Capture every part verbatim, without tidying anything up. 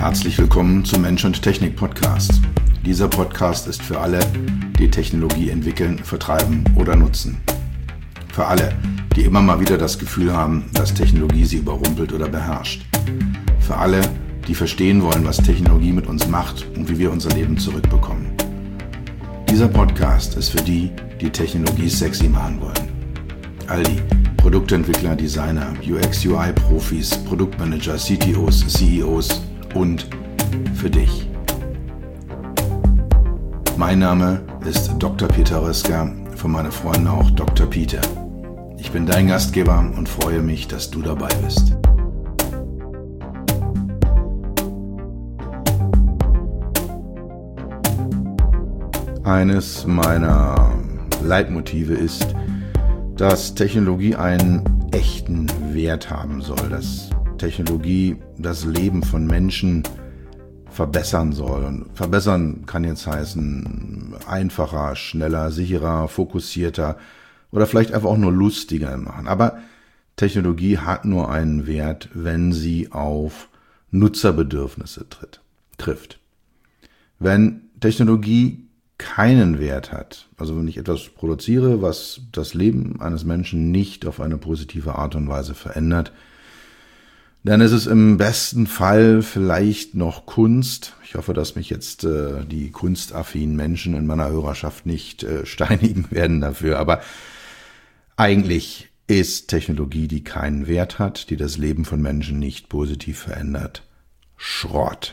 Herzlich willkommen zum Mensch und Technik Podcast. Dieser Podcast ist für alle, die Technologie entwickeln, vertreiben oder nutzen. Für alle, die immer mal wieder das Gefühl haben, dass Technologie sie überrumpelt oder beherrscht. Für alle, die verstehen wollen, was Technologie mit uns macht und wie wir unser Leben zurückbekommen. Dieser Podcast ist für die, die Technologie sexy machen wollen. All die Produktentwickler, Designer, U X U I-Profis, Produktmanager, C T Os, C E Os und für dich. Mein Name ist Doktor Peter Röska, von meinen Freunden auch Doktor Peter. Ich bin dein Gastgeber und freue mich, dass du dabei bist. Eines meiner Leitmotive ist, dass Technologie einen echten Wert haben soll, dass Technologie das Leben von Menschen verbessern soll. Und verbessern kann jetzt heißen einfacher, schneller, sicherer, fokussierter oder vielleicht einfach auch nur lustiger machen. Aber Technologie hat nur einen Wert, wenn sie auf Nutzerbedürfnisse tritt, trifft. Wenn Technologie keinen Wert hat, also wenn ich etwas produziere, was das Leben eines Menschen nicht auf eine positive Art und Weise verändert, dann ist es im besten Fall vielleicht noch Kunst. Ich hoffe, dass mich jetzt äh, die kunstaffinen Menschen in meiner Hörerschaft nicht äh, steinigen werden dafür, aber eigentlich ist Technologie, die keinen Wert hat, die das Leben von Menschen nicht positiv verändert, Schrott.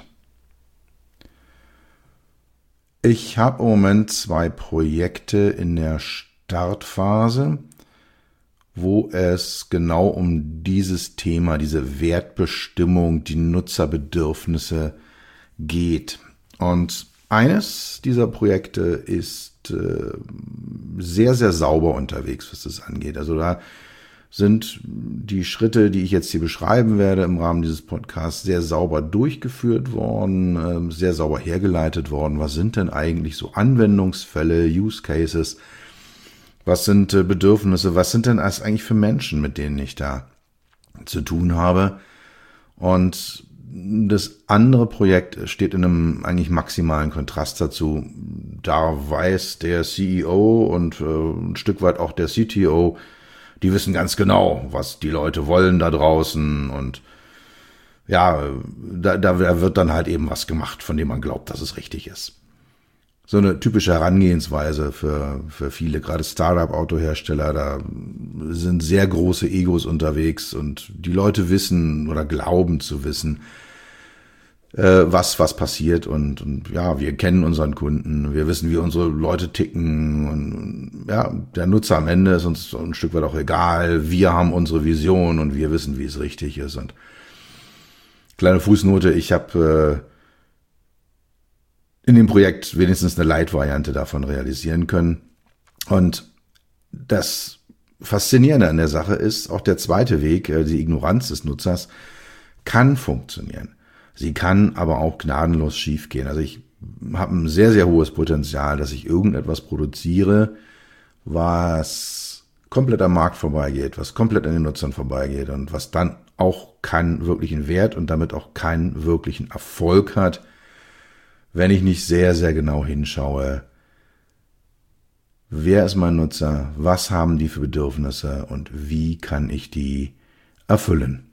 Ich habe im Moment zwei Projekte in der Startphase, wo es genau um dieses Thema, diese Wertbestimmung, die Nutzerbedürfnisse geht. Und eines dieser Projekte ist äh, sehr, sehr sauber unterwegs, was das angeht. Also da sind die Schritte, die ich jetzt hier beschreiben werde im Rahmen dieses Podcasts, sehr sauber durchgeführt worden, sehr sauber hergeleitet worden. Was sind denn eigentlich so Anwendungsfälle, Use Cases? Was sind Bedürfnisse? Was sind denn das eigentlich für Menschen, mit denen ich da zu tun habe? Und das andere Projekt steht in einem eigentlich maximalen Kontrast dazu. Da weiß der C E O und ein Stück weit auch der C T O, die wissen ganz genau, was die Leute wollen da draußen und ja, da, da wird dann halt eben was gemacht, von dem man glaubt, dass es richtig ist. So eine typische Herangehensweise für, für viele, gerade Startup-Autohersteller, da sind sehr große Egos unterwegs und die Leute wissen oder glauben zu wissen, was was passiert und, und ja, wir kennen unseren Kunden, wir wissen, wie unsere Leute ticken und ja, der Nutzer am Ende ist uns ein Stück weit auch egal, wir haben unsere Vision und wir wissen, wie es richtig ist. Und kleine Fußnote, ich habe äh, in dem Projekt wenigstens eine Light-Variante davon realisieren können und das Faszinierende an der Sache ist, auch der zweite Weg, äh, die Ignoranz des Nutzers, kann funktionieren. Sie kann aber auch gnadenlos schiefgehen. Also ich habe ein sehr, sehr hohes Potenzial, dass ich irgendetwas produziere, was komplett am Markt vorbeigeht, was komplett an den Nutzern vorbeigeht und was dann auch keinen wirklichen Wert und damit auch keinen wirklichen Erfolg hat, wenn ich nicht sehr, sehr genau hinschaue, wer ist mein Nutzer, was haben die für Bedürfnisse und wie kann ich die erfüllen.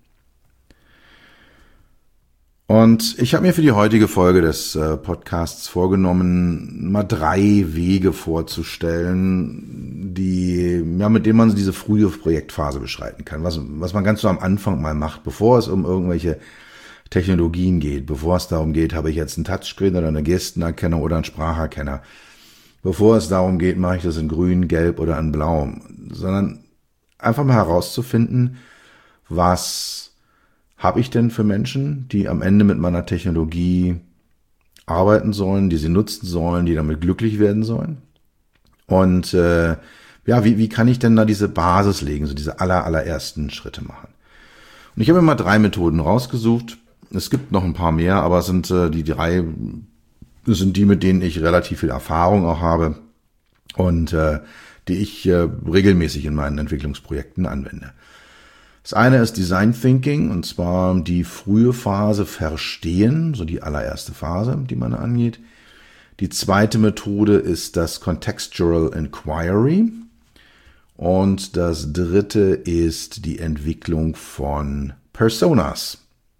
Und ich habe mir für die heutige Folge des äh, Podcasts vorgenommen, mal drei Wege vorzustellen, die ja mit denen man diese frühe Projektphase beschreiten kann. Was, was man ganz so am Anfang mal macht, bevor es um irgendwelche Technologien geht, bevor es darum geht, habe ich jetzt einen Touchscreen oder einen Gestenerkenner oder einen Spracherkenner, bevor es darum geht, mache ich das in grün, gelb oder in blau, sondern einfach mal herauszufinden, was habe ich denn für Menschen, die am Ende mit meiner Technologie arbeiten sollen, die sie nutzen sollen, die damit glücklich werden sollen? Und äh, ja, wie, wie kann ich denn da diese Basis legen, so diese aller, allerersten Schritte machen? Und ich habe mir mal drei Methoden rausgesucht. Es gibt noch ein paar mehr, aber es sind äh, die drei, das sind die, mit denen ich relativ viel Erfahrung auch habe und äh, die ich äh, regelmäßig in meinen Entwicklungsprojekten anwende. Das eine ist Design Thinking, und zwar die frühe Phase verstehen, so die allererste Phase, die man angeht. Die zweite Methode ist das Contextual Inquiry. Und das dritte ist die Entwicklung von Personas.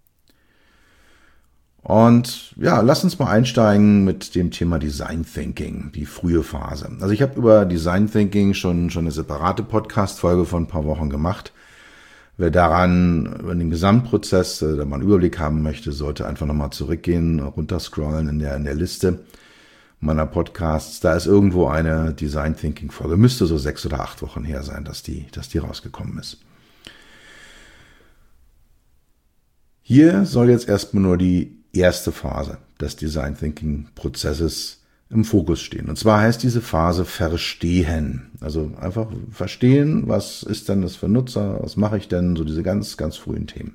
Und ja, lass uns mal einsteigen mit dem Thema Design Thinking, die frühe Phase. Also ich habe über Design Thinking schon, schon eine separate Podcast-Folge von ein paar Wochen gemacht. Wer daran, in dem Gesamtprozess, da mal einen Überblick haben möchte, sollte einfach nochmal zurückgehen, runterscrollen in der, in der Liste meiner Podcasts. Da ist irgendwo eine Design Thinking Folge. Müsste so sechs oder acht Wochen her sein, dass die, dass die rausgekommen ist. Hier soll jetzt erstmal nur die erste Phase des Design Thinking Prozesses im Fokus stehen. Und zwar heißt diese Phase Verstehen. Also einfach verstehen, was ist denn das für ein Nutzer, was mache ich denn, so diese ganz, ganz frühen Themen.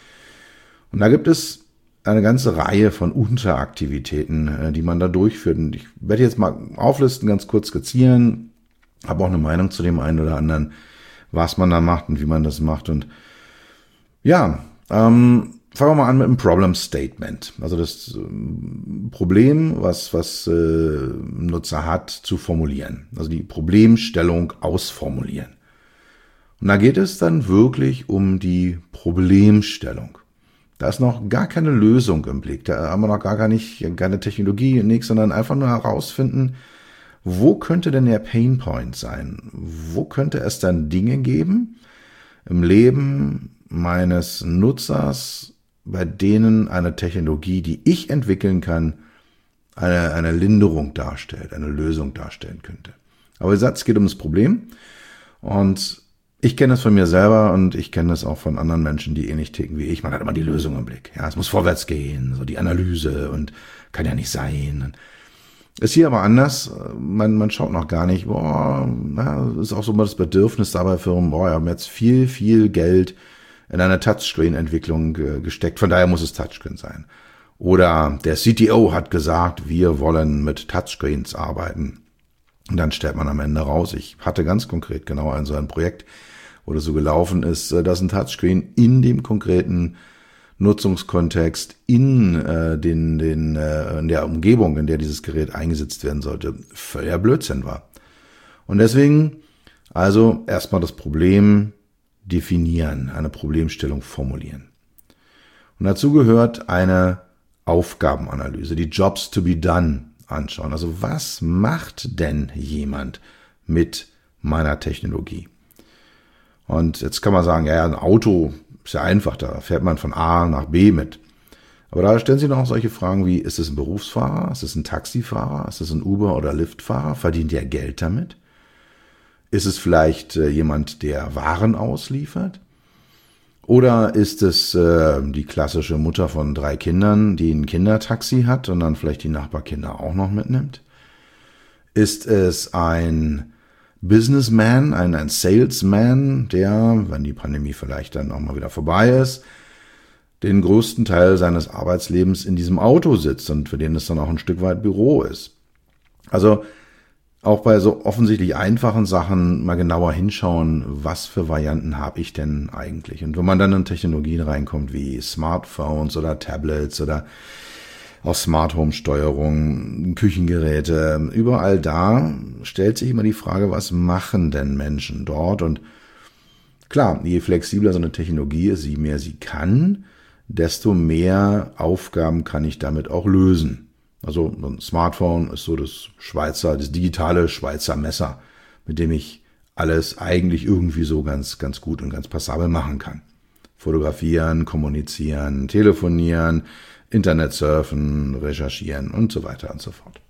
Und da gibt es eine ganze Reihe von Unteraktivitäten, die man da durchführt. Und ich werde jetzt mal auflisten, ganz kurz skizzieren, habe auch eine Meinung zu dem einen oder anderen, was man da macht und wie man das macht. Und ja, ähm, fangen wir mal an mit einem Problem Statement. Also das ähm, Problem, was was äh, ein Nutzer hat, zu formulieren. Also die Problemstellung ausformulieren. Und da geht es dann wirklich um die Problemstellung. Da ist noch gar keine Lösung im Blick. Da haben wir noch gar, gar nicht, keine Technologie, nichts, sondern einfach nur herausfinden, wo könnte denn der Painpoint sein? Wo könnte es dann Dinge geben im Leben meines Nutzers, bei denen eine Technologie, die ich entwickeln kann, eine, eine Linderung darstellt, eine Lösung darstellen könnte. Aber wie gesagt, es geht um das Problem. Und ich kenne das von mir selber und ich kenne das auch von anderen Menschen, die ähnlich ticken wie ich. Man hat immer die Lösung im Blick. Ja, es muss vorwärts gehen, so die Analyse und kann ja nicht sein. Ist hier aber anders. Man, man schaut noch gar nicht, boah, na, ist auch so mal das Bedürfnis dabei Firmen, boah, wir haben jetzt viel, viel Geld in eine Touchscreen-Entwicklung äh, gesteckt. Von daher muss es Touchscreen sein. Oder der C T O hat gesagt, wir wollen mit Touchscreens arbeiten. Und dann stellt man am Ende raus, ich hatte ganz konkret genau ein so ein Projekt, wo das so gelaufen ist, dass ein Touchscreen in dem konkreten Nutzungskontext in äh, den, den, äh, in der Umgebung, in der dieses Gerät eingesetzt werden sollte, völliger Blödsinn war. Und deswegen also erstmal das Problem definieren, eine Problemstellung formulieren. Und dazu gehört eine Aufgabenanalyse, die Jobs to be done anschauen. Also was macht denn jemand mit meiner Technologie? Und jetzt kann man sagen, ja, ein Auto ist ja einfach, da fährt man von A nach B mit. Aber da stellen sich noch solche Fragen wie, ist es ein Berufsfahrer, ist es ein Taxifahrer, ist es ein Uber- oder Liftfahrer, verdient der Geld damit? Ist es vielleicht äh, jemand, der Waren ausliefert? Oder ist es äh, die klassische Mutter von drei Kindern, die ein Kindertaxi hat und dann vielleicht die Nachbarkinder auch noch mitnimmt? Ist es ein Businessman, ein, ein Salesman, der, wenn die Pandemie vielleicht dann auch mal wieder vorbei ist, den größten Teil seines Arbeitslebens in diesem Auto sitzt und für den es dann auch ein Stück weit Büro ist? Also auch bei so offensichtlich einfachen Sachen mal genauer hinschauen, was für Varianten habe ich denn eigentlich? Und wenn man dann in Technologien reinkommt wie Smartphones oder Tablets oder auch Smart Home Steuerung, Küchengeräte, überall da stellt sich immer die Frage, was machen denn Menschen dort? Und klar, je flexibler so eine Technologie ist, je mehr sie kann, desto mehr Aufgaben kann ich damit auch lösen. Also ein Smartphone ist so das Schweizer, das digitale Schweizer Messer, mit dem ich alles eigentlich irgendwie so ganz, ganz gut und ganz passabel machen kann. Fotografieren, kommunizieren, telefonieren, Internet surfen, recherchieren und so weiter und so fort.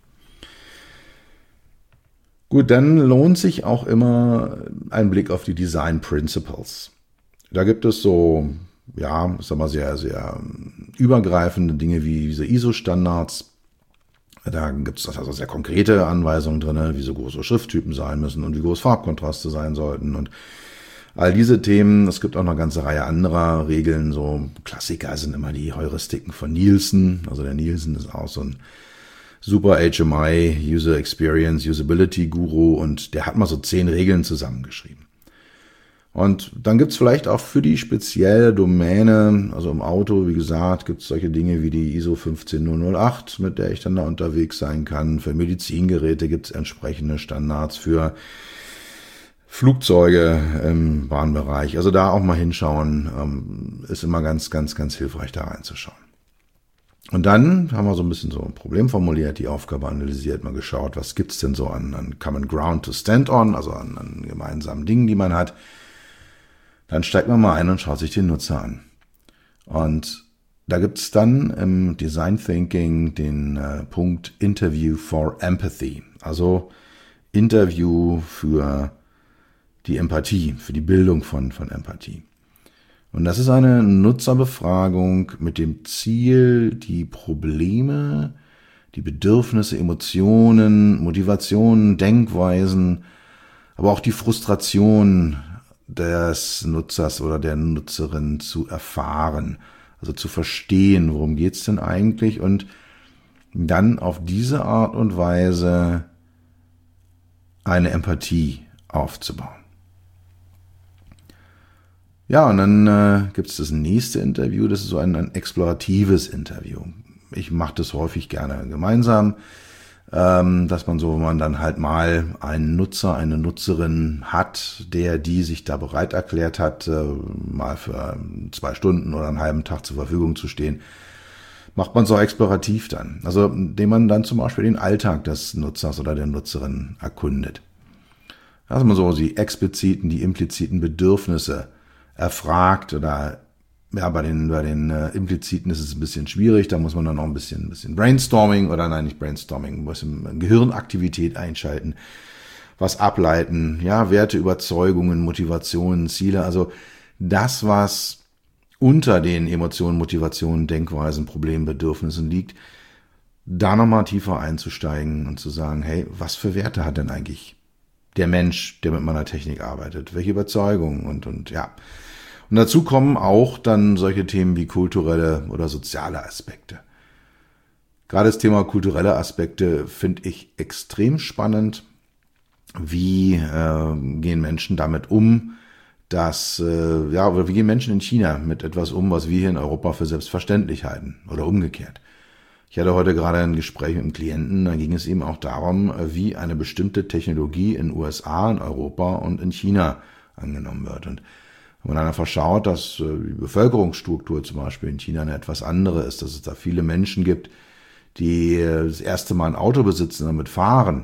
Gut, dann lohnt sich auch immer ein Blick auf die Design Principles. Da gibt es so, ja, ich sag mal, sehr, sehr übergreifende Dinge wie diese I S O-Standards. Da gibt es also sehr konkrete Anweisungen drin, wie so große Schrifttypen sein müssen und wie groß Farbkontraste sein sollten und all diese Themen. Es gibt auch noch eine ganze Reihe anderer Regeln. So Klassiker sind immer die Heuristiken von Nielsen. Also der Nielsen ist auch so ein super H M I, User Experience, Usability Guru, und der hat mal so zehn Regeln zusammengeschrieben. Und dann gibt's vielleicht auch für die spezielle Domäne, also im Auto, wie gesagt, gibt's solche Dinge wie die I S O fünf zehn null null acht, mit der ich dann da unterwegs sein kann. Für Medizingeräte gibt's entsprechende Standards, für Flugzeuge im Bahnbereich. Also da auch mal hinschauen, ist immer ganz, ganz, ganz hilfreich, da reinzuschauen. Und dann haben wir so ein bisschen so ein Problem formuliert, die Aufgabe analysiert, mal geschaut, was gibt's denn so an, an Common Ground to Stand on, also an, an gemeinsamen Dingen, die man hat. Dann steigt man mal ein und schaut sich den Nutzer an. Und da gibt's dann im Design Thinking den äh, Punkt Interview for Empathy, also Interview für die Empathie, für die Bildung von, von Empathie. Und das ist eine Nutzerbefragung mit dem Ziel, die Probleme, die Bedürfnisse, Emotionen, Motivationen, Denkweisen, aber auch die Frustration des Nutzers oder der Nutzerin zu erfahren, also zu verstehen, worum geht's denn eigentlich, und dann auf diese Art und Weise eine Empathie aufzubauen. Ja, und dann äh, gibt es das nächste Interview, das ist so ein, ein exploratives Interview. Ich mache das häufig gerne gemeinsam, ähm, dass man so, wenn man dann halt mal einen Nutzer, eine Nutzerin hat, der, die sich da bereit erklärt hat, äh, mal für zwei Stunden oder einen halben Tag zur Verfügung zu stehen, macht man so explorativ dann. Also, indem man dann zum Beispiel den Alltag des Nutzers oder der Nutzerin erkundet. Dass man so die expliziten, die impliziten Bedürfnisse erfragt, oder ja, bei den bei den äh, impliziten ist es ein bisschen schwierig, da muss man dann noch ein bisschen ein bisschen Brainstorming oder nein, nicht Brainstorming, muss Gehirnaktivität einschalten, was ableiten, ja, Werte, Überzeugungen, Motivationen, Ziele, also das, was unter den Emotionen, Motivationen, Denkweisen, Problemen, Bedürfnissen liegt, da nochmal tiefer einzusteigen und zu sagen, hey, was für Werte hat denn eigentlich der Mensch, der mit meiner Technik arbeitet? Welche Überzeugungen und und ja. Und dazu kommen auch dann solche Themen wie kulturelle oder soziale Aspekte. Gerade das Thema kulturelle Aspekte finde ich extrem spannend. Wie äh, gehen Menschen damit um, dass, äh, ja, oder wie gehen Menschen in China mit etwas um, was wir hier in Europa für selbstverständlich halten oder umgekehrt? Ich hatte heute gerade ein Gespräch mit einem Klienten, da ging es eben auch darum, wie eine bestimmte Technologie in U S A, in Europa und in China angenommen wird. Und wenn man dann einfach schaut, dass die Bevölkerungsstruktur zum Beispiel in China eine etwas andere ist, dass es da viele Menschen gibt, die das erste Mal ein Auto besitzen und damit fahren,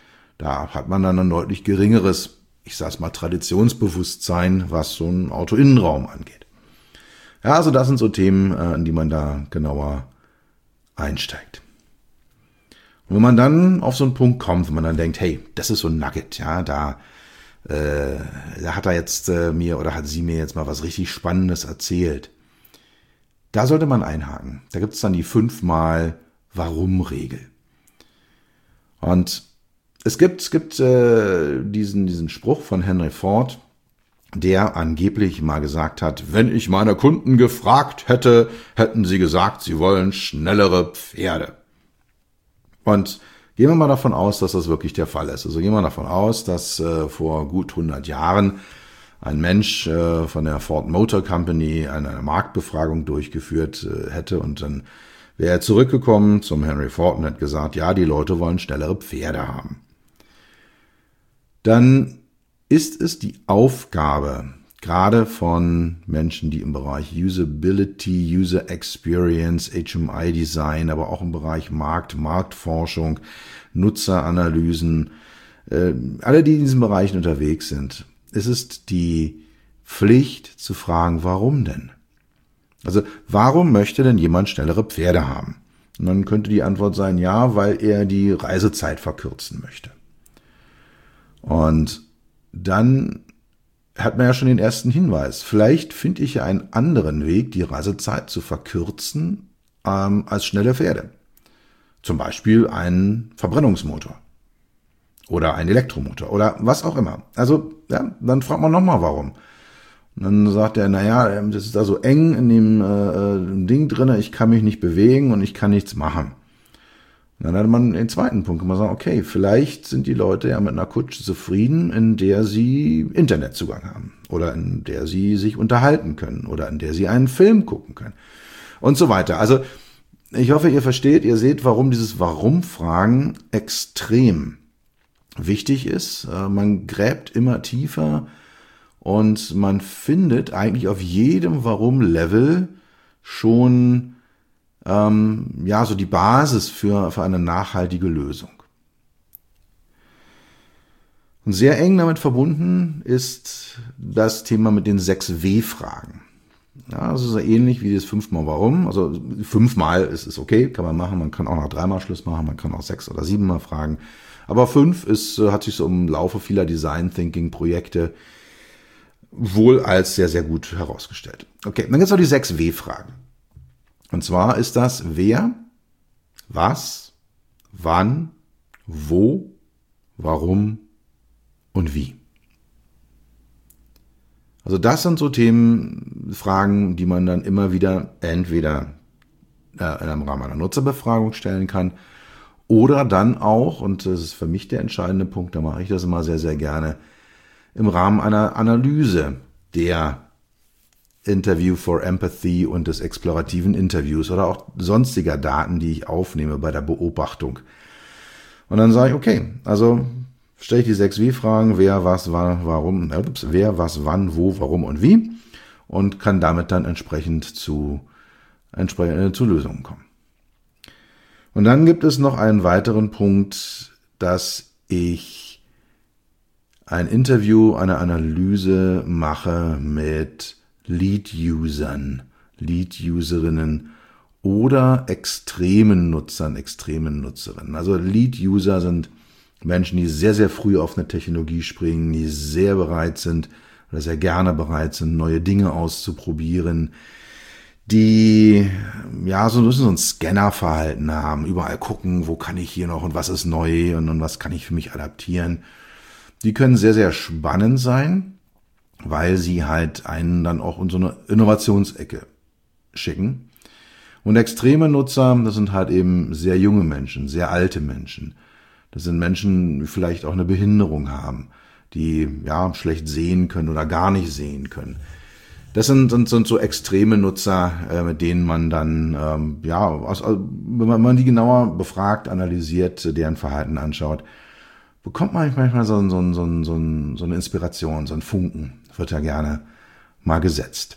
da hat man dann ein deutlich geringeres, ich sag's mal, Traditionsbewusstsein, was so ein Autoinnenraum angeht. Ja, also das sind so Themen, in die man da genauer einsteigt. Und wenn man dann auf so einen Punkt kommt, wenn man dann denkt, hey, das ist so ein Nugget, ja, da, äh, da hat er jetzt äh, mir oder hat sie mir jetzt mal was richtig Spannendes erzählt. Da sollte man einhaken. Da gibt es dann die fünfmal Warum-Regel. Und es gibt, es gibt äh, diesen, diesen Spruch von Henry Ford, der angeblich mal gesagt hat, wenn ich meine Kunden gefragt hätte, hätten sie gesagt, sie wollen schnellere Pferde. Und gehen wir mal davon aus, dass das wirklich der Fall ist. Also gehen wir davon aus, dass äh, vor gut hundert Jahren ein Mensch äh, von der Ford Motor Company eine, eine Marktbefragung durchgeführt äh, hätte und dann wäre er zurückgekommen zum Henry Ford und hat gesagt, ja, die Leute wollen schnellere Pferde haben. Dann ist es die Aufgabe, gerade von Menschen, die im Bereich Usability, User Experience, H M I Design, aber auch im Bereich Markt, Marktforschung, Nutzeranalysen, äh, alle, die in diesen Bereichen unterwegs sind, es ist die Pflicht zu fragen, warum denn? Also, warum möchte denn jemand schnellere Pferde haben? Und dann könnte die Antwort sein, ja, weil er die Reisezeit verkürzen möchte. Und dann hat man ja schon den ersten Hinweis. Vielleicht finde ich ja einen anderen Weg, die Reisezeit zu verkürzen, ähm, als schnelle Pferde. Zum Beispiel einen Verbrennungsmotor oder einen Elektromotor oder was auch immer. Also, ja, dann fragt man nochmal, warum. Und dann sagt er, naja, das ist da so eng in dem äh, Ding drinne, ich kann mich nicht bewegen und ich kann nichts machen. Und dann hat man den zweiten Punkt, kann man sagen, okay, vielleicht sind die Leute ja mit einer Kutsche zufrieden, in der sie Internetzugang haben oder in der Sie sich unterhalten können oder in der Sie einen Film gucken können und so weiter. Also ich hoffe, ihr versteht, ihr seht, warum dieses Warum-Fragen extrem wichtig ist. Man gräbt immer tiefer und man findet eigentlich auf jedem Warum-Level schon ähm, ja so die Basis für, für eine nachhaltige Lösung. Und sehr eng damit verbunden ist das Thema mit den sechs W-Fragen. Ja, das ist so ähnlich wie das fünfmal Warum. Also fünfmal ist es okay, kann man machen. Man kann auch noch dreimal Schluss machen, man kann auch sechs oder siebenmal fragen. Aber fünf ist, hat sich so im Laufe vieler Design Thinking Projekte wohl als sehr, sehr gut herausgestellt. Okay, dann gibt es noch die sechs W-Fragen. Und zwar ist das wer, was, wann, wo, warum und wie. Also das sind so Themen, Fragen, die man dann immer wieder entweder äh, im Rahmen einer Nutzerbefragung stellen kann oder dann auch, und das ist für mich der entscheidende Punkt, da mache ich das immer sehr, sehr gerne, im Rahmen einer Analyse der Interview for Empathy und des explorativen Interviews oder auch sonstiger Daten, die ich aufnehme bei der Beobachtung. Und dann sage ich, okay, also stelle ich die sechs W-Fragen, wer, was, wann, warum, ups, wer, was, wann, wo, warum und wie und kann damit dann entsprechend zu, entsprechend zu Lösungen kommen. Und dann gibt es noch einen weiteren Punkt, dass ich ein Interview, eine Analyse mache mit Lead-Usern, Lead-Userinnen oder extremen Nutzern, extremen Nutzerinnen. Also Lead-User sind Menschen, die sehr, sehr früh auf eine Technologie springen, die sehr bereit sind oder sehr gerne bereit sind, neue Dinge auszuprobieren, die ja so ein bisschen so ein Scannerverhalten haben, überall gucken, wo kann ich hier noch und was ist neu und, und was kann ich für mich adaptieren. Die können sehr, sehr spannend sein, weil sie halt einen dann auch in so eine Innovationsecke schicken. Und extreme Nutzer, das sind halt eben sehr junge Menschen, sehr alte Menschen. Das sind Menschen, die vielleicht auch eine Behinderung haben, die ja schlecht sehen können oder gar nicht sehen können. Das sind, sind, sind so extreme Nutzer, äh, mit denen man dann, ähm, ja, aus, wenn man, man die genauer befragt, analysiert, deren Verhalten anschaut, bekommt man manchmal so, so, so, so, so eine Inspiration, so ein Funken, wird ja gerne mal gesetzt.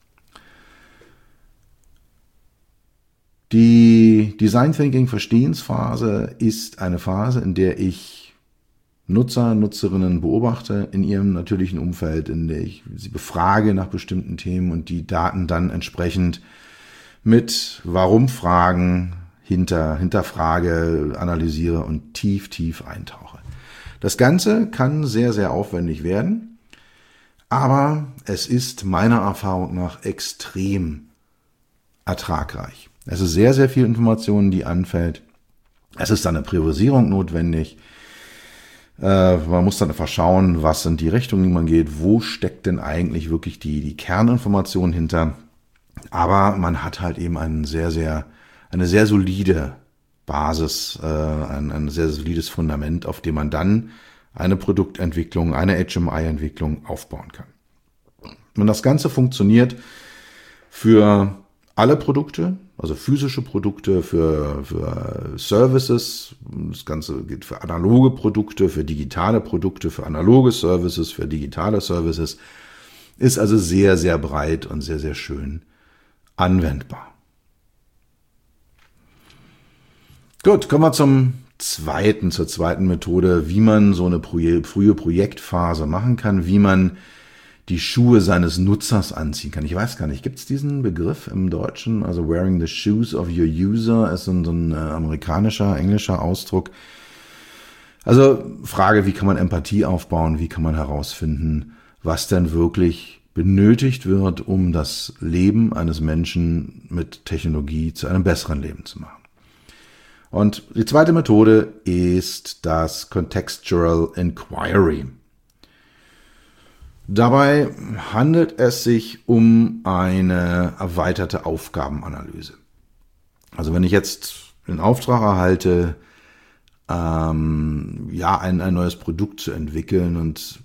Die Design Thinking Verstehensphase ist eine Phase, in der ich Nutzer, Nutzerinnen beobachte in ihrem natürlichen Umfeld, in der ich sie befrage nach bestimmten Themen und die Daten dann entsprechend mit Warum-Fragen hinter, hinterfrage, analysiere und tief, tief eintauche. Das Ganze kann sehr, sehr aufwendig werden, aber es ist meiner Erfahrung nach extrem ertragreich. Es ist sehr, sehr viel Information, die anfällt. Es ist dann eine Priorisierung notwendig. Äh, man muss dann einfach schauen, was sind die Richtungen, die man geht, wo steckt denn eigentlich wirklich die, die Kerninformation hinter. Aber man hat halt eben einen sehr, sehr, eine sehr solide Basis, äh, ein, ein sehr solides Fundament, auf dem man dann eine Produktentwicklung, eine H M I-Entwicklung aufbauen kann. Und das Ganze funktioniert für alle Produkte, also physische Produkte, für, für Services. Das Ganze geht für analoge Produkte, für digitale Produkte, für analoge Services, für digitale Services. Ist also sehr, sehr breit und sehr, sehr schön anwendbar. Gut, kommen wir zum zweiten, zur zweiten Methode, wie man so eine Proje- frühe Projektphase machen kann, wie man die Schuhe seines Nutzers anziehen kann. Ich weiß gar nicht, gibt es diesen Begriff im Deutschen? Also wearing the shoes of your user ist so ein, so ein äh, amerikanischer, englischer Ausdruck. Also Frage, wie kann man Empathie aufbauen? Wie kann man herausfinden, was denn wirklich benötigt wird, um das Leben eines Menschen mit Technologie zu einem besseren Leben zu machen? Und die zweite Methode ist das Contextual Inquiry. Dabei handelt es sich um eine erweiterte Aufgabenanalyse. Also wenn ich jetzt den Auftrag erhalte, ähm, ja, ein, ein neues Produkt zu entwickeln und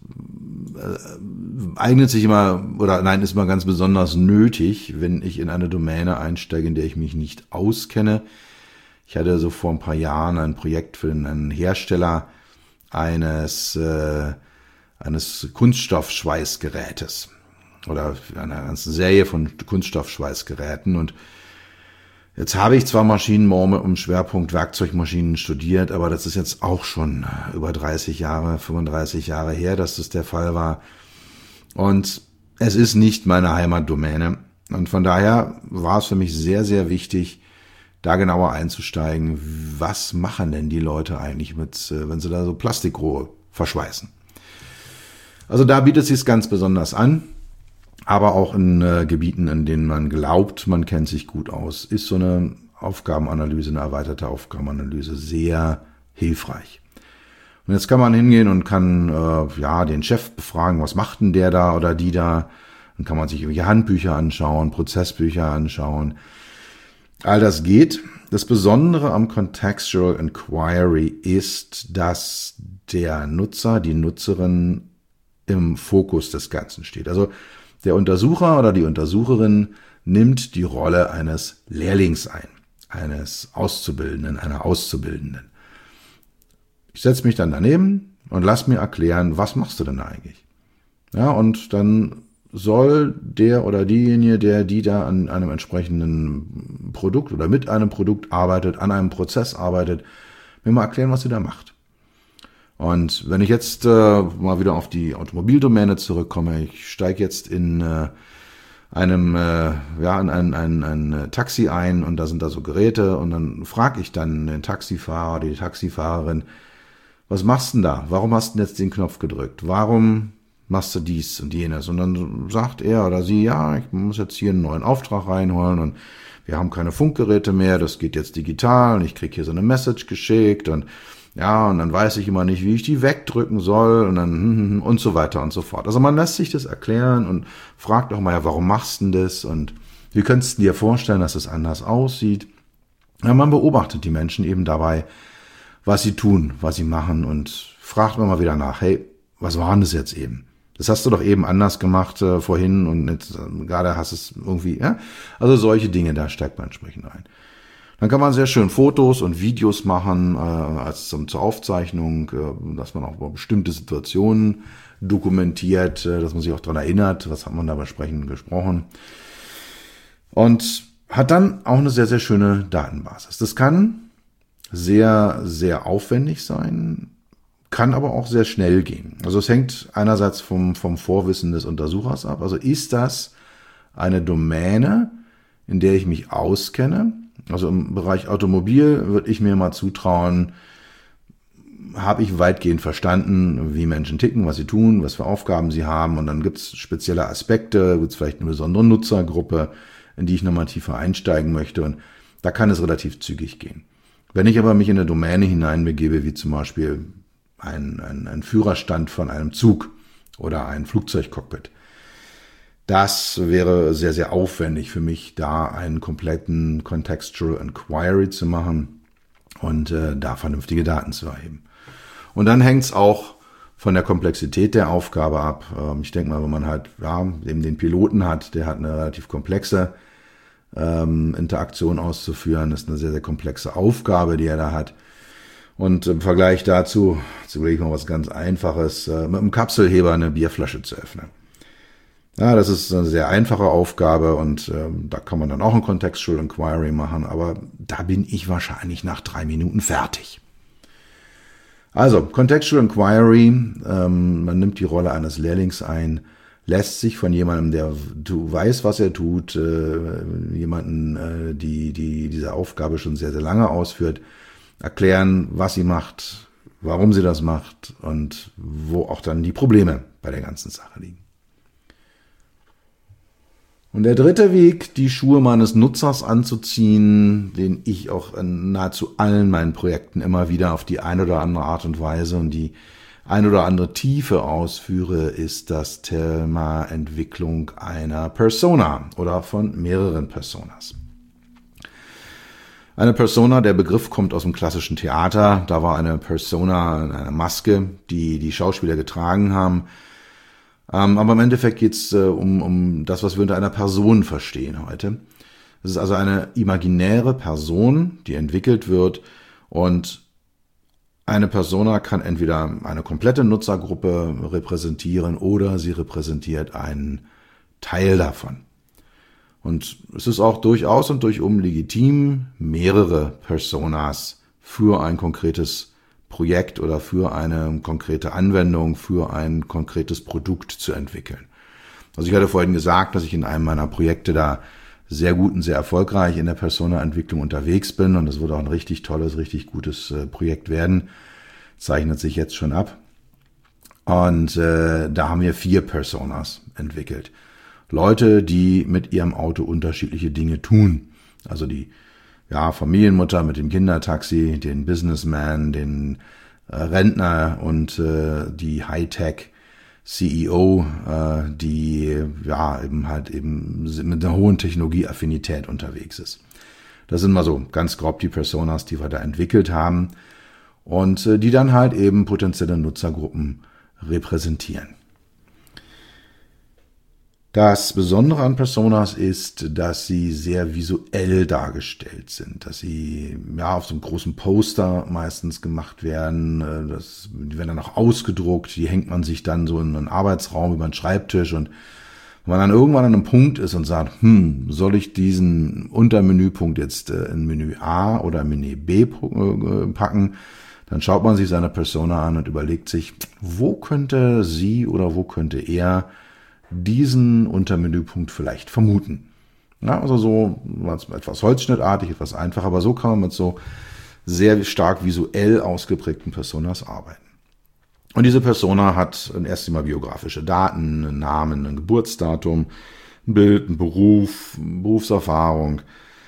äh, eignet sich immer, oder nein, ist mal ganz besonders nötig, wenn ich in eine Domäne einsteige, in der ich mich nicht auskenne. Ich hatte so vor ein paar Jahren ein Projekt für einen Hersteller eines, äh, eines Kunststoffschweißgerätes oder einer ganzen Serie von Kunststoffschweißgeräten. Und jetzt habe ich zwar Maschinenbau im Schwerpunkt Werkzeugmaschinen studiert, aber das ist jetzt auch schon über dreißig Jahre, fünfunddreißig Jahre her, dass das der Fall war. Und es ist nicht meine Heimatdomäne. Und von daher war es für mich sehr, sehr wichtig, da genauer einzusteigen, was machen denn die Leute eigentlich mit, wenn sie da so Plastikrohre verschweißen. Also da bietet es sich ganz besonders an, aber auch in äh, Gebieten, in denen man glaubt, man kennt sich gut aus, ist so eine Aufgabenanalyse, eine erweiterte Aufgabenanalyse sehr hilfreich. Und jetzt kann man hingehen und kann äh, ja den Chef befragen, was macht denn der da oder die da? Dann kann man sich irgendwelche Handbücher anschauen, Prozessbücher anschauen. All das geht. Das Besondere am Contextual Inquiry ist, dass der Nutzer, die Nutzerin im Fokus des Ganzen steht. Also der Untersucher oder die Untersucherin nimmt die Rolle eines Lehrlings ein, eines Auszubildenden, einer Auszubildenden. Ich setze mich dann daneben und lass mir erklären, was machst du denn eigentlich? Ja, und dann soll der oder diejenige, der die da an einem entsprechenden Produkt oder mit einem Produkt arbeitet, an einem Prozess arbeitet, mir mal erklären, was sie da macht. Und wenn ich jetzt äh, mal wieder auf die Automobildomäne zurückkomme, ich steige jetzt in äh, einem äh, ja in ein, ein, ein Taxi ein und da sind da so Geräte und dann frage ich dann den Taxifahrer oder die Taxifahrerin, was machst du denn da? Warum hast du denn jetzt den Knopf gedrückt? Warum machst du dies und jenes? Und dann sagt er oder sie, ja, ich muss jetzt hier einen neuen Auftrag reinholen und wir haben keine Funkgeräte mehr, das geht jetzt digital und ich krieg hier so eine Message geschickt und ja, und dann weiß ich immer nicht, wie ich die wegdrücken soll und dann und so weiter und so fort. Also man lässt sich das erklären und fragt auch mal, ja, warum machst du denn das und wie könntest du dir vorstellen, dass es anders aussieht? Ja, man beobachtet die Menschen eben dabei, was sie tun, was sie machen und fragt immer mal wieder nach, hey, was war denn das jetzt eben? Das hast du doch eben anders gemacht äh, vorhin und jetzt äh, gerade hast es irgendwie, ja? Also solche Dinge, da steigt man entsprechend ein. Dann kann man sehr schön Fotos und Videos machen, äh, als zum, zur Aufzeichnung, äh, dass man auch über bestimmte Situationen dokumentiert, äh, dass man sich auch daran erinnert, was hat man da besprechen gesprochen. Und hat dann auch eine sehr, sehr schöne Datenbasis. Das kann sehr, sehr aufwendig sein, kann aber auch sehr schnell gehen. Also es hängt einerseits vom, vom Vorwissen des Untersuchers ab. Also ist das eine Domäne, in der ich mich auskenne? Also im Bereich Automobil würde ich mir mal zutrauen, habe ich weitgehend verstanden, wie Menschen ticken, was sie tun, was für Aufgaben sie haben. Und dann gibt es spezielle Aspekte, gibt es vielleicht eine besondere Nutzergruppe, in die ich nochmal tiefer einsteigen möchte. Und da kann es relativ zügig gehen. Wenn ich aber mich in eine Domäne hineinbegebe, wie zum Beispiel ein, ein, ein Führerstand von einem Zug oder ein Flugzeugcockpit, das wäre sehr, sehr aufwendig für mich, da einen kompletten Contextual Inquiry zu machen und äh, da vernünftige Daten zu erheben. Und dann hängt es auch von der Komplexität der Aufgabe ab. Ähm, ich denke mal, wenn man halt ja, eben den Piloten hat, der hat eine relativ komplexe ähm, Interaktion auszuführen. Das ist eine sehr, sehr komplexe Aufgabe, die er da hat. Und im Vergleich dazu, jetzt überlege ich mal was ganz Einfaches, äh, mit einem Kapselheber eine Bierflasche zu öffnen. Ja, das ist eine sehr einfache Aufgabe und ähm, da kann man dann auch ein Contextual Inquiry machen, aber da bin ich wahrscheinlich nach drei Minuten fertig. Also, Contextual Inquiry, ähm, man nimmt die Rolle eines Lehrlings ein, lässt sich von jemandem, der du weiß, was er tut, äh, jemanden, äh, die, die diese Aufgabe schon sehr, sehr lange ausführt, erklären, was sie macht, warum sie das macht und wo auch dann die Probleme bei der ganzen Sache liegen. Und der dritte Weg, die Schuhe meines Nutzers anzuziehen, den ich auch in nahezu allen meinen Projekten immer wieder auf die eine oder andere Art und Weise und die ein oder andere Tiefe ausführe, ist das Thema Entwicklung einer Persona oder von mehreren Personas. Eine Persona, der Begriff kommt aus dem klassischen Theater. Da war eine Persona, eine Maske, die die Schauspieler getragen haben. Ähm, aber im Endeffekt geht es äh, um, um das, was wir unter einer Person verstehen heute. Es ist also eine imaginäre Person, die entwickelt wird, und eine Persona kann entweder eine komplette Nutzergruppe repräsentieren oder sie repräsentiert einen Teil davon. Und es ist auch durchaus und durchum legitim, mehrere Personas für ein konkretes Projekt oder für eine konkrete Anwendung, für ein konkretes Produkt zu entwickeln. Also ich hatte vorhin gesagt, dass ich in einem meiner Projekte da sehr gut und sehr erfolgreich in der Persona-Entwicklung unterwegs bin, und das wird auch ein richtig tolles, richtig gutes äh, Projekt werden. Zeichnet sich jetzt schon ab. Und äh, da haben wir vier Personas entwickelt. Leute, die mit ihrem Auto unterschiedliche Dinge tun. Also die ja, Familienmutter mit dem Kindertaxi, den Businessman, den äh, Rentner und äh, die Hightech-C E O, äh, die ja eben halt eben mit einer hohen Technologieaffinität unterwegs ist. Das sind mal so ganz grob die Personas, die wir da entwickelt haben und äh, die dann halt eben potenzielle Nutzergruppen repräsentieren. Das Besondere an Personas ist, dass sie sehr visuell dargestellt sind, dass sie ja auf so einem großen Poster meistens gemacht werden, das, die werden dann auch ausgedruckt, die hängt man sich dann so in einen Arbeitsraum über den Schreibtisch, und wenn man dann irgendwann an einem Punkt ist und sagt, hm, soll ich diesen Untermenüpunkt jetzt in Menü A oder Menü B packen, dann schaut man sich seine Persona an und überlegt sich, wo könnte sie oder wo könnte er diesen Untermenüpunkt vielleicht vermuten. Ja, also so etwas holzschnittartig, etwas einfacher, aber so kann man mit so sehr stark visuell ausgeprägten Personas arbeiten. Und diese Persona hat erst einmal biografische Daten, einen Namen, ein Geburtsdatum, ein Bild, einen Beruf, Berufserfahrung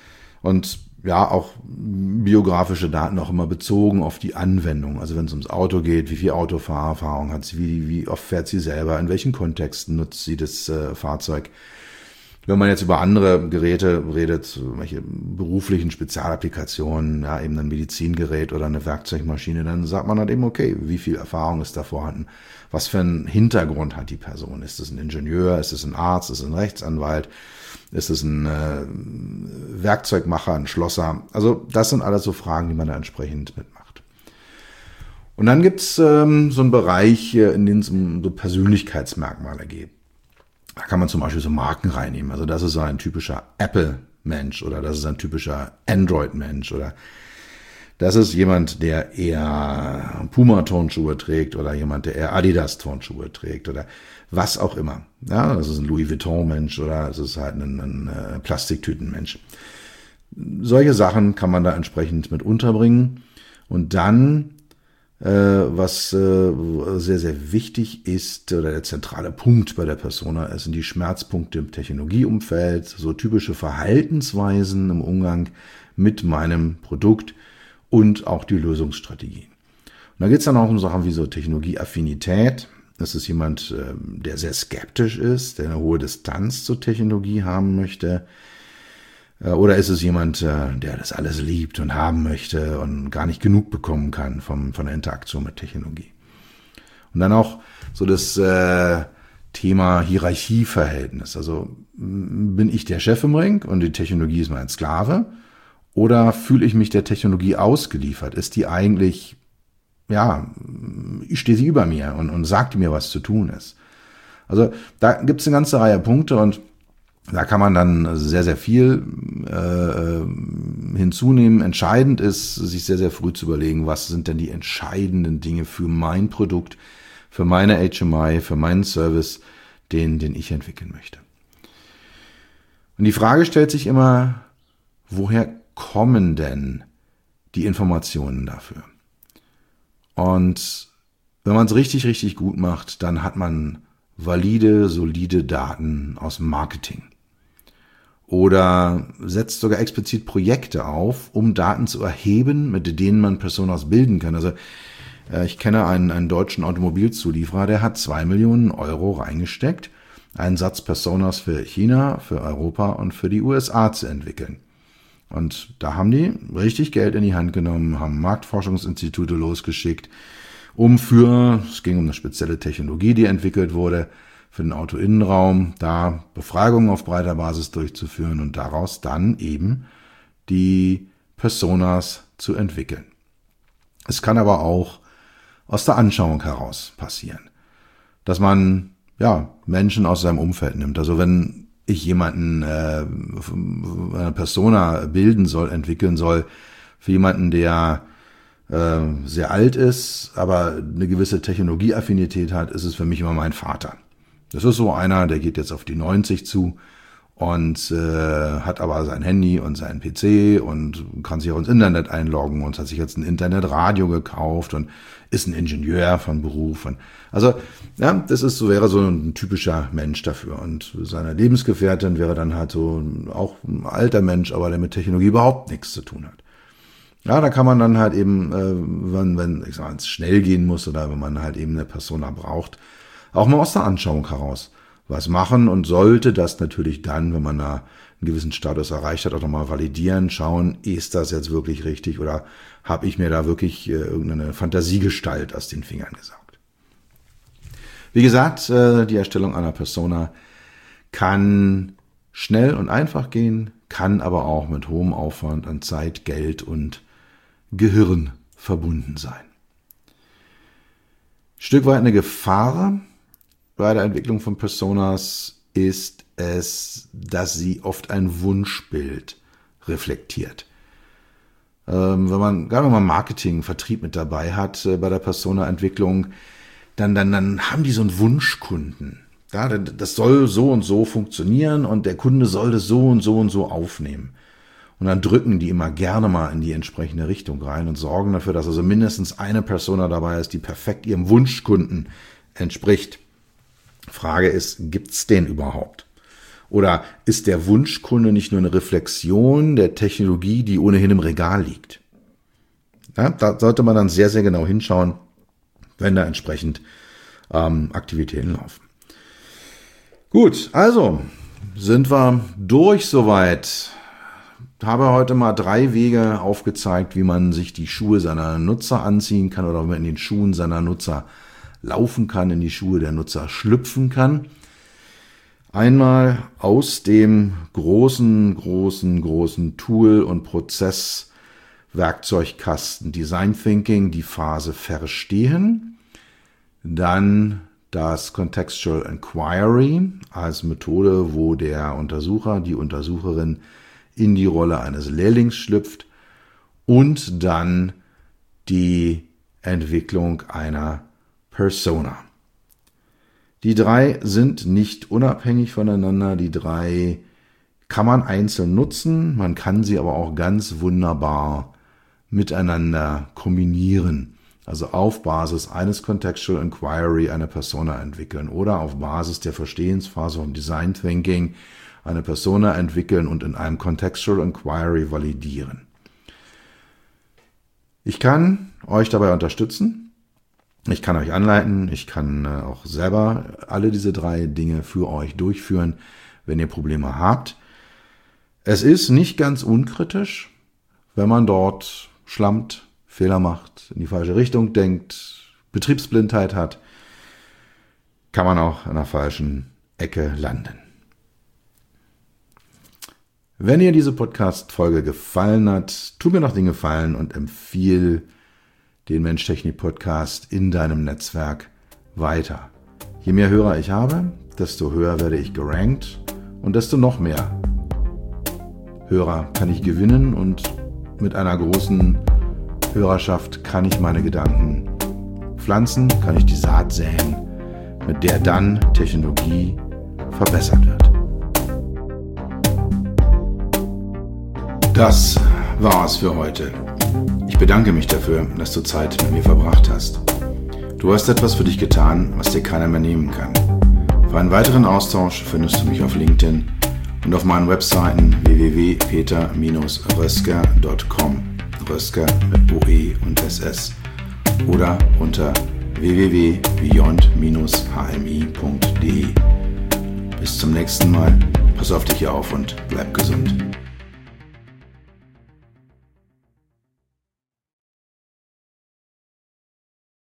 und ja, auch biografische Daten auch immer bezogen auf die Anwendung. Also wenn es ums Auto geht, wie viel Autofahrerfahrung hat sie, wie, wie oft fährt sie selber, in welchen Kontexten nutzt sie das äh, Fahrzeug. Wenn man jetzt über andere Geräte redet, welche beruflichen Spezialapplikationen, ja, eben ein Medizingerät oder eine Werkzeugmaschine, dann sagt man halt eben, okay, wie viel Erfahrung ist da vorhanden? Was für einen Hintergrund hat die Person? Ist es ein Ingenieur? Ist es ein Arzt? Ist es ein Rechtsanwalt? Ist es ein äh, Werkzeugmacher, ein Schlosser? Also das sind alles so Fragen, die man da entsprechend mitmacht. Und dann gibt's ähm, so einen Bereich, in dem es um so Persönlichkeitsmerkmale geht. Da kann man zum Beispiel so Marken reinnehmen. Also das ist so ein typischer Apple-Mensch oder das ist ein typischer Android-Mensch oder das ist jemand, der eher Puma-Turnschuhe trägt oder jemand, der eher Adidas-Turnschuhe trägt oder was auch immer. Ja, das ist ein Louis Vuitton-Mensch oder es ist halt ein, ein, ein Plastiktüten-Mensch. Solche Sachen kann man da entsprechend mit unterbringen. Und dann, äh, was äh, sehr, sehr wichtig ist, oder der zentrale Punkt bei der Persona ist, sind die Schmerzpunkte im Technologieumfeld, so typische Verhaltensweisen im Umgang mit meinem Produkt und auch die Lösungsstrategien. Und da geht es dann auch um Sachen wie so Technologieaffinität. Das ist jemand, der sehr skeptisch ist, der eine hohe Distanz zur Technologie haben möchte. Oder ist es jemand, der das alles liebt und haben möchte und gar nicht genug bekommen kann vom, von der Interaktion mit Technologie. Und dann auch so das äh, Thema Hierarchieverhältnis. Also bin ich der Chef im Ring und die Technologie ist mein Sklave? Oder fühle ich mich der Technologie ausgeliefert? Ist die eigentlich, ja, ich stehe sie über mir und, und sagt mir, was zu tun ist? Also da gibt es eine ganze Reihe Punkte und da kann man dann sehr, sehr viel äh, hinzunehmen. Entscheidend ist, sich sehr, sehr früh zu überlegen, was sind denn die entscheidenden Dinge für mein Produkt, für meine H M I, für meinen Service, den, den ich entwickeln möchte. Und die Frage stellt sich immer, woher kommen denn die Informationen dafür? Und wenn man es richtig, richtig gut macht, dann hat man valide, solide Daten aus dem Marketing. Oder setzt sogar explizit Projekte auf, um Daten zu erheben, mit denen man Personas bilden kann. Also äh, ich kenne einen, einen deutschen Automobilzulieferer, der hat zwei Millionen Euro reingesteckt, einen Satz Personas für China, für Europa und für die U S A zu entwickeln. Und da haben die richtig Geld in die Hand genommen, haben Marktforschungsinstitute losgeschickt, um für, es ging um eine spezielle Technologie, die entwickelt wurde, für den Autoinnenraum, da Befragungen auf breiter Basis durchzuführen und daraus dann eben die Personas zu entwickeln. Es kann aber auch aus der Anschauung heraus passieren, dass man ja Menschen aus seinem Umfeld nimmt. Also wenn ich jemanden äh, eine Persona bilden soll, entwickeln soll, für jemanden, der äh, sehr alt ist, aber eine gewisse Technologieaffinität hat, ist es für mich immer mein Vater. Das ist so einer, der geht jetzt auf die neunzig zu und äh, hat aber sein Handy und seinen P C und kann sich auch ins Internet einloggen und hat sich jetzt ein Internetradio gekauft und ist ein Ingenieur von Beruf. Und also ja, das ist so, wäre so ein typischer Mensch dafür. Und seine Lebensgefährtin wäre dann halt so auch ein alter Mensch, aber der mit Technologie überhaupt nichts zu tun hat. Ja, da kann man dann halt eben, äh, wenn, wenn ich sag, es schnell gehen muss oder wenn man halt eben eine Persona braucht, auch mal aus der Anschauung heraus was machen und sollte das natürlich dann, wenn man da einen gewissen Status erreicht hat, auch nochmal validieren, schauen, ist das jetzt wirklich richtig oder habe ich mir da wirklich äh, irgendeine Fantasiegestalt aus den Fingern gesaugt. Wie gesagt, äh, die Erstellung einer Persona kann schnell und einfach gehen, kann aber auch mit hohem Aufwand an Zeit, Geld und Gehirn verbunden sein. Stück weit eine Gefahr bei der Entwicklung von Personas ist es, dass sie oft ein Wunschbild reflektiert. Ähm, wenn man, gerade wenn man Marketing, Vertrieb mit dabei hat äh, bei der Persona-Entwicklung, dann, dann, dann haben die so einen Wunschkunden. Ja, das soll so und so funktionieren und der Kunde soll das so und so und so aufnehmen. Und dann drücken die immer gerne mal in die entsprechende Richtung rein und sorgen dafür, dass also mindestens eine Persona dabei ist, die perfekt ihrem Wunschkunden entspricht. Frage ist, gibt's den überhaupt? Oder ist der Wunschkunde nicht nur eine Reflexion der Technologie, die ohnehin im Regal liegt? Ja, da sollte man dann sehr, sehr genau hinschauen, wenn da entsprechend ähm, Aktivitäten laufen. Gut, also sind wir durch soweit. Habe heute mal drei Wege aufgezeigt, wie man sich die Schuhe seiner Nutzer anziehen kann oder wie man in den Schuhen seiner Nutzer laufen kann, in die Schuhe der Nutzer schlüpfen kann. Einmal aus dem großen, großen, großen Tool- und Prozesswerkzeugkasten Design Thinking die Phase verstehen. Dann das Contextual Inquiry als Methode, wo der Untersucher, die Untersucherin in die Rolle eines Lehrlings schlüpft. Und dann die Entwicklung einer Persona. Die drei sind nicht unabhängig voneinander. Die drei kann man einzeln nutzen. Man kann sie aber auch ganz wunderbar miteinander kombinieren. Also auf Basis eines Contextual Inquiry eine Persona entwickeln oder auf Basis der Verstehensphase von Design Thinking eine Persona entwickeln und in einem Contextual Inquiry validieren. Ich kann euch dabei unterstützen. Ich kann euch anleiten, ich kann auch selber alle diese drei Dinge für euch durchführen, wenn ihr Probleme habt. Es ist nicht ganz unkritisch, wenn man dort schlampt, Fehler macht, in die falsche Richtung denkt, Betriebsblindheit hat, kann man auch an der falschen Ecke landen. Wenn dir diese Podcast-Folge gefallen hat, tu mir noch den Gefallen und empfiehl den Mensch-Technik-Podcast in deinem Netzwerk weiter. Je mehr Hörer ich habe, desto höher werde ich gerankt und desto noch mehr Hörer kann ich gewinnen und mit einer großen Hörerschaft kann ich meine Gedanken pflanzen, kann ich die Saat säen, mit der dann Technologie verbessert wird. Das war's für heute. Ich bedanke mich dafür, dass du Zeit mit mir verbracht hast. Du hast etwas für dich getan, was dir keiner mehr nehmen kann. Für einen weiteren Austausch findest du mich auf LinkedIn und auf meinen Webseiten w w w punkt peter Bindestrich rösker punkt com, Rösker mit O E und S S, oder unter w w w punkt beyond Bindestrich h m i punkt d e. Bis zum nächsten Mal, pass auf dich auf und bleib gesund.